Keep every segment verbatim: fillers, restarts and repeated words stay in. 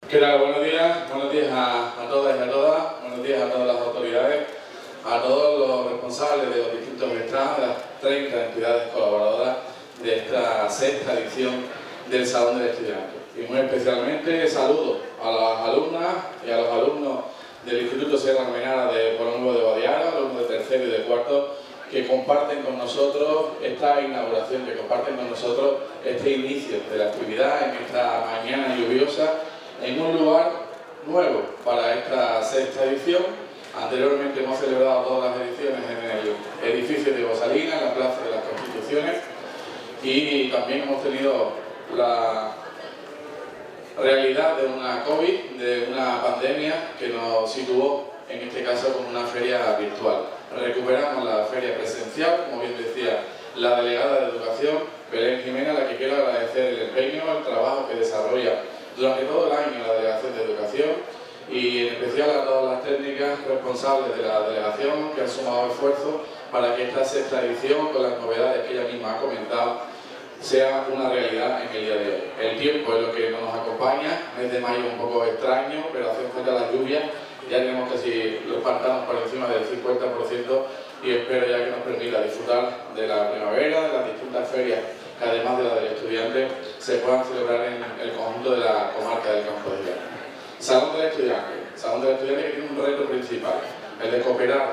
¿Qué tal? Buenos días, buenos días a, a todas y a todas, buenos días a todas las autoridades, a todos los responsables de los distintos stands, de las treinta entidades colaboradoras de esta sexta edición del Salón del Estudiante. Y muy especialmente saludo a las alumnas y a los alumnos del Instituto Sierra Almenara de Pueblo Nuevo de Badiara, alumnos de tercero y de cuarto, que comparten con nosotros esta inauguración, que comparten con nosotros este inicio de la actividad en esta mañana lluviosa, en un lugar nuevo para esta sexta edición. Anteriormente hemos celebrado todas las ediciones en el edificio de Bosalina, en la Plaza de las Constituciones, y también hemos tenido la realidad de una COVID, de una pandemia que nos situó, en este caso, como una feria virtual. Recuperamos la feria presencial, como bien decía la delegada de Educación, Belén Jiménez, a la que quiero agradecer el empeño, el trabajo que desarrolla durante todo el año la Delegación de Educación, y en especial a todas las técnicas responsables de la delegación que han sumado esfuerzos para que esta sexta edición, con las novedades que ella misma ha comentado, sea una realidad en el día de hoy. El tiempo es lo que no nos acompaña, mes de mayo un poco extraño, pero hacen falta las lluvias, ya tenemos casi los pantanos por encima del cincuenta por ciento, y espero ya que nos permita disfrutar de la primavera, de las distintas ferias que además de la del estudiante se puedan celebrar en el conjunto de la comarca del Campo de Llano. Salón del Estudiante, Salón del Estudiante que tiene un reto principal, el de cooperar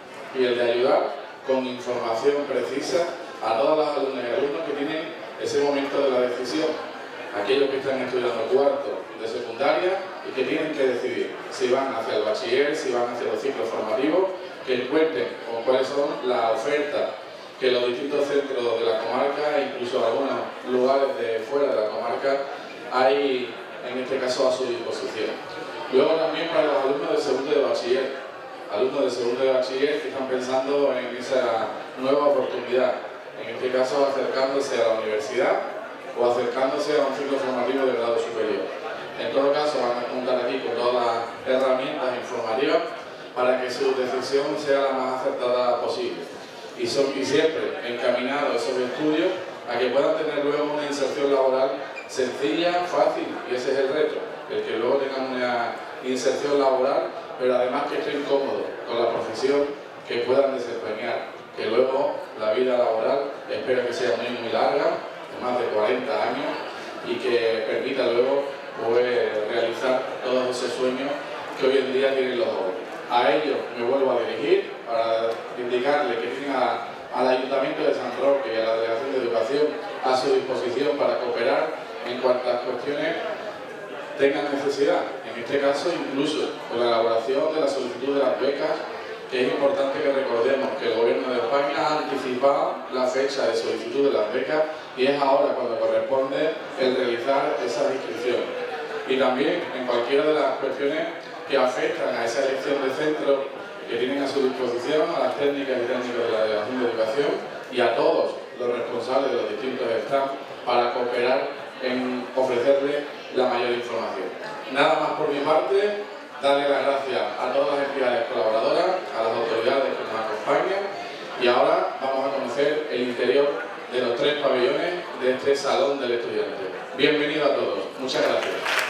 y el de ayudar con información precisa a todas las alumnas y alumnos que tienen ese momento de la decisión, aquellos que están estudiando cuarto de secundaria y que tienen que decidir si van hacia el bachiller, si van hacia los ciclos formativos, que cuenten con cuáles son las ofertas que los distintos centros de la comarca, incluso algunos lugares de fuera de la comarca, hay en este caso a su disposición. Luego también para los alumnos de segundo de bachiller, alumnos de segundo de bachiller que están pensando en esa nueva oportunidad, en este caso acercándose a la universidad o acercándose a un ciclo formativo de grado superior. En todo caso van a contar aquí con todas las herramientas informativas para que su decisión sea la más acertada posible. Y, son, y siempre encaminados esos estudios a que puedan tener luego una inserción laboral sencilla, fácil, y ese es el reto, el que luego tengan una inserción laboral, pero además que estén cómodos con la profesión que puedan desempeñar, que luego la vida laboral espero que sea muy muy larga, de más de cuarenta años, y que permita luego poder realizar todos esos sueños que hoy en día tienen los jóvenes. A ellos me vuelvo a dirigir para indicarles que tienen a, al Ayuntamiento de San Roque y a la Delegación de Educación a su disposición para cooperar en cuantas cuestiones tengan necesidad. En este caso, incluso con la elaboración de la solicitud de las becas, que es importante que recordemos que el Gobierno de España ha anticipado la fecha de solicitud de las becas y es ahora cuando corresponde el realizar esas inscripciones. Y también en cualquiera de las cuestiones que afectan a esa elección de centro que tienen a su disposición a las técnicas y técnicos de la Delegación de Educación y a todos los responsables de los distintos stands para cooperar en ofrecerle la mayor información. Nada más por mi parte, darle las gracias a todas las entidades colaboradoras, a las autoridades que nos acompañan, y ahora vamos a conocer el interior de los tres pabellones de este Salón del Estudiante. Bienvenido a todos. Muchas gracias.